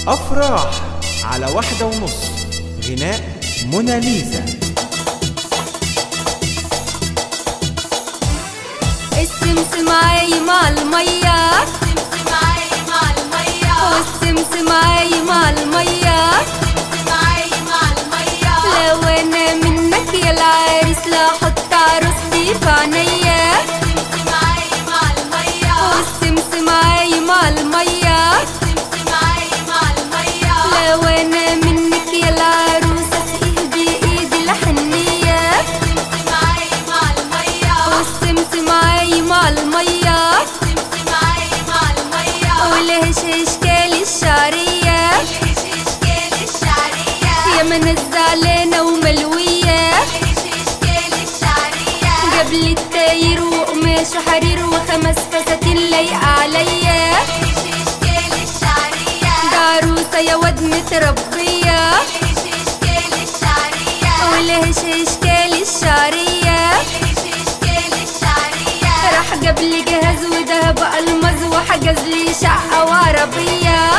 أفراح على 1:30. غناء موناليزا. السمسم عايم عالمية، والسمسم عايم عالمية، لو انا منك يا العريس لا احط عروستي في عينيا. والسمسم عايم عالمية، لو انا منك يا العروس اسقيه بايدي الحنية. والسمسم عايم عالمية، ولهش اشكال الشعرية، يا من الزعلانة وملوية، جبل التاير وقماش وحرير وخمس فساتين لايقة عليا. ده عروسة يا واد متربية، ولهش اشكال الشعرية، راح جاب لي جهاز ودهب ألماظ وحجز لي شقة وعربية.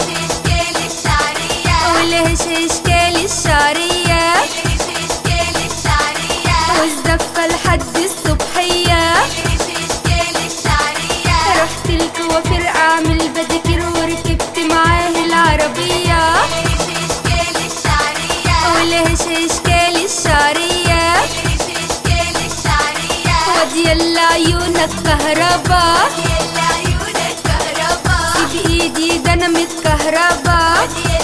ولهش اشكال الشعرية، والزفة لحد الصبحية، رحت الكوافير اعمل بديكير وركبت معاه العربية. ولهش اشكال الشعرية، وادي يلا عيونك كهربا، سيب ايدي ده انا متكهربا.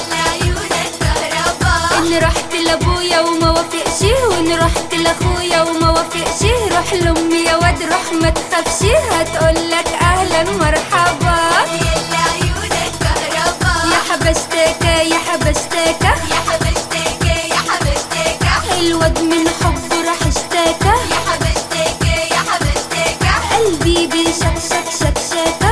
ان رحت لابويا وما وافقش، وان رحت لاخويا وما وافقش، روح لامي يا واد روح ما تخافش، هتقولك اهلا مرحبا. يا حبشتاكة يا حبشتاكة، الواد من حبه راح اشتاكى، قلبي بيشكشك شكشاكة.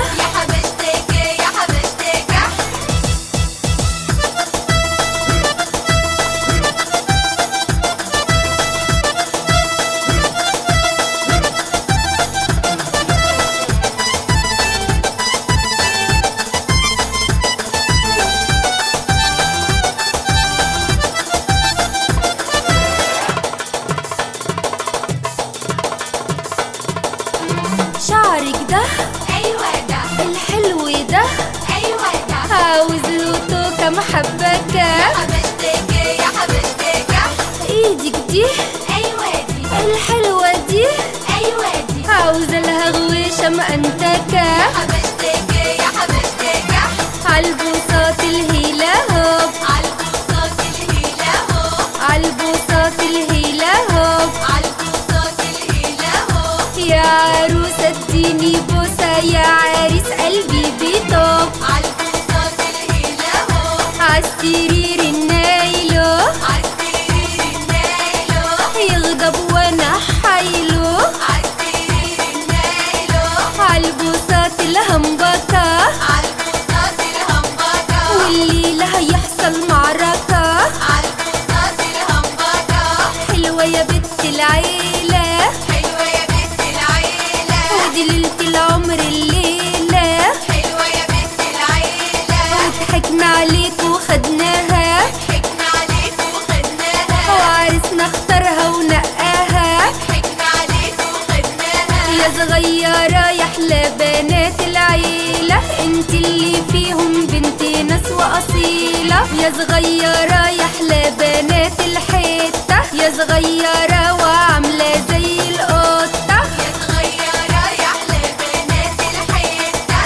شعرك ده ايوه ده الحلو ده، ايوه ده عاوز له توكة محبكة. يا حبشتكة ايدك دي ايوه دي الحلوة دي، ايوه دي عاوزة لها غويشة مأنتكة. يا حبشتكة عالبوصات الهيلة هوب، عالبوصات الهيلة هوب، عالبوصات الهيلة هوب، عالبوصات الهيلة هوب، يا عروسة اديني بوسة، يا عريس قلبي بيطوب. عالبوصات الهيلة هوب، عالسرير النايلو، عالسرير النايلو، يغضب وانا حايله، عالسرير النايلو، عالبوصات الهمبكة، عالبوصات الهمبكة، والليلة هيحصل معركة. عالبوصات الهمبكة، حلوة يا بنت العيلة، حلوة يا بنت العيلة، ودي ليلة العمر الليلة، حلوة يا بنت العيلة، وضحكنا عليك وخدناها، ضحكنا عليك وخدناها، وعرسنا اختارها ونقاها. ضحكنا عليك وخدناها، يا صغيرة يا احلى بنات العيلة، انت اللي فيهم بنت ناس وأصيلة. يا صغيرة يا احلى بنات الحتة، يا صغيرة وعاملة زي القطة. يا صغيرة يا أحلى بنات الحتة.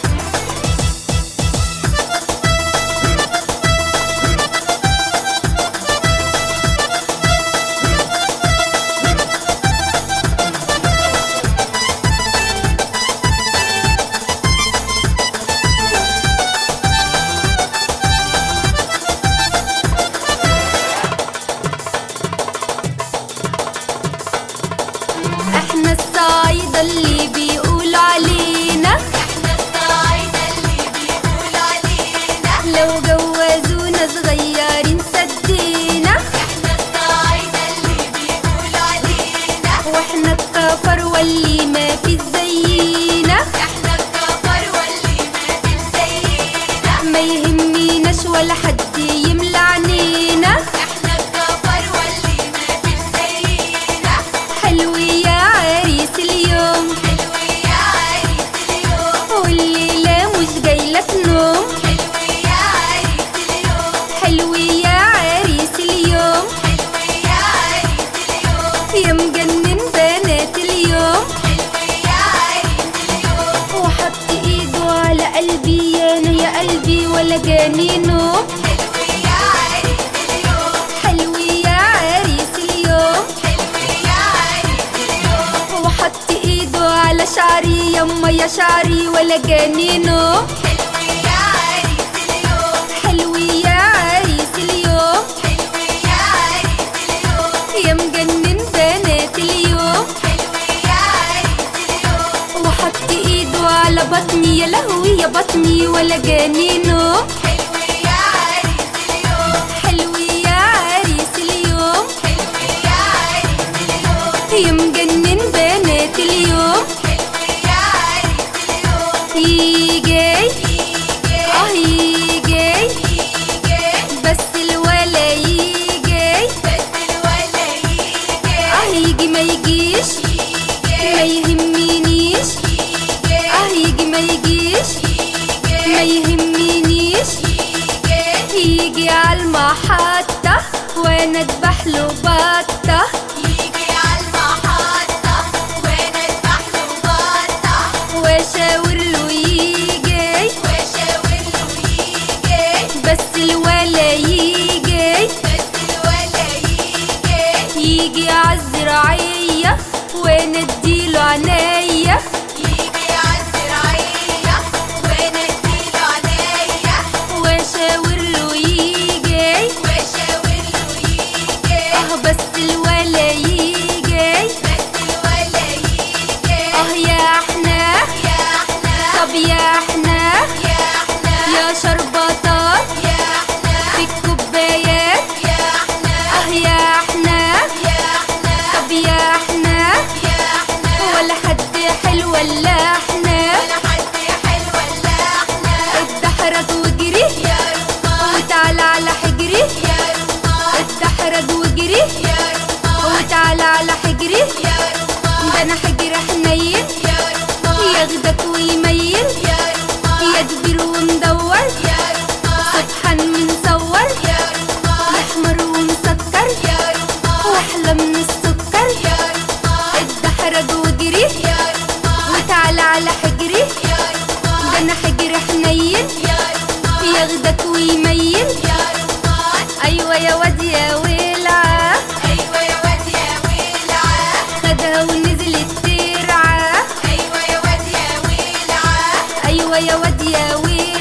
احنا الصعايدة اللي بيقولوا علينا، احنا الصعايدة اللي بيقولوا علينا، لو جوزونا صغيرين سدينا. احنا الصعايدة اللي بيقولوا علينا، واحنا الكفر واللي ما في زينا، احنا الكفر واللي ما في زينا، ما يهمناش مفيش ولا حد يملى عنينا، احنا الجبار واللي مفيش زينا. حلو يا عريس اليوم، حلو يا عريس اليوم، والليلة مش جايلك نوم، حلو يا عريس اليوم، حلو يا عريس اليوم، حلو يا عريس اليوم، يا مجنن بنات اليوم، حلو يا عريس اليوم، وحط ايده على قلبي انا يا قلبي ولا جاني نوم، حلو يا عريس اليوم، حلو يا عريس اليوم، حلو يا عريس اليوم، وحط ايده على شعري يما يا شعري ولا جاني نوم، حلو يا عريس اليوم، حلو يا عريس اليوم، حلو يا عريس اليوم، يا مجنن بنات اليوم، حلو يا عريس اليوم، وحط ايده على بطني يا لهوي يا بطني ولا جاني نوم، حلو يا عريس اليوم، حلو يا عريس اليوم، حلو يا عريس اليوم، يا مجنن بنات اليوم، حلو يا عريس اليوم، يجي يجي يجي يجي بس الولا يجي بس الولا يجي يجي ما يجيش ما يهمنيش يجي ما يجيش ما يهمنيش يجي عالمحطة وانا اذبح له بطة، يجي عالمحطة وانا اذبح له بطة واشاور له يجي واشاور له يجي بس الولا يجي بس الولا يجي يجي عالزراعية وانا اديله عناية، يجي عالزراعية وانا اديله عينيا واشاور له يجي واشاور له يجي بس الولا يجي بس الولا يجي يا احنا يا احنا طب يا احنا يا احنا يا شربطات يا احنا في الكوبايات يا احنا يا احنا يا احنا طب يا احنا يا احنا ولا حد حلو ولا احنا ولا حد حلو ولا احنا اتدحرج وجري يا رمان وتعالى على حجري، يا رمان اتدحرج وجري يا رمان وتعالى على حجري، يا رمان ده انا حجر حنين يا رمان ياخدك ويميل يا رمان يا كبير ومدور يا رمان سبحان منصور يا رمان احمر ومسكر يا رمان واحلى من السكر، يا رمان اتدحرج وجري يا رمان وتعالى على حجري، يا رمان ده انا حجر حنين يا رمان ياخدك ويميل، يا رمان ايوه يا واد يا ولعة ايوه يا واد يا ولعة خدها ونزلت ترعى، ايوه يا واد يا ولعة ايوه يا واد يا ولعة